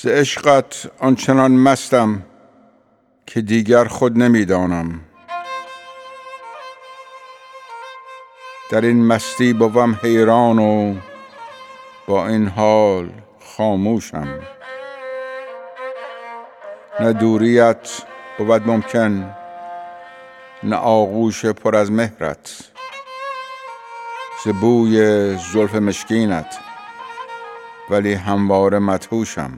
ز عشقت آنچنان مستم که دیگر خود نمیدانم. در این مستی بوم حیران و با این حال خاموشم. نه دوریت بود ممکن، نه آغوش پر از مهرت. ز بوی زلف مشکینت ولی همواره مدهوشم.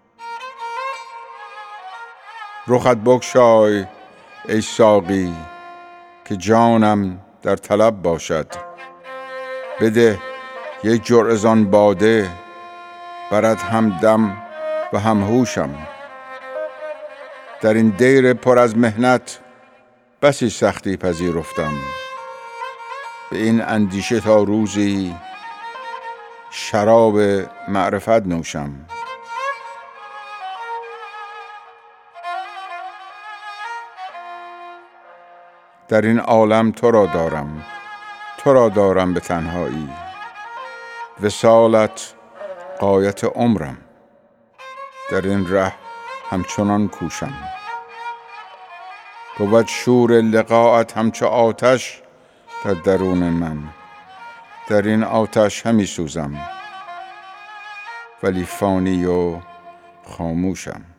رخت بگشای ای ساقی که جانم در طلب باشد. بده یک جرعه زان باده، برد هم دم و هم هوشم. در این دیر پر از محنت بسی سختی پذیرفتم. به این اندیشه تا روزی شراب معرفت نوشم. در این عالم تو را دارم به تنهایی. وصالت غایت عمرم، در این ره همچنان کوشم. بود شور لقاءت همچو آتش در درون من. در این آتش همی سوزم ولی فانی و خاموشم.